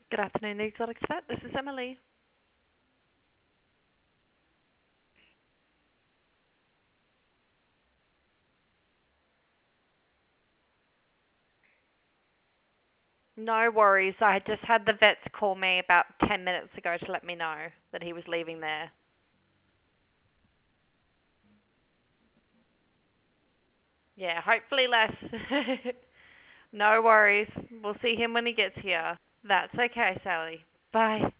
Good afternoon, the Exotic Vet. This is Emily. No worries. I just had the vets call me about 10 minutes ago to let me know that he was leaving there. Yeah, hopefully less. No worries. We'll see him when he gets here. That's okay, Sally. Bye.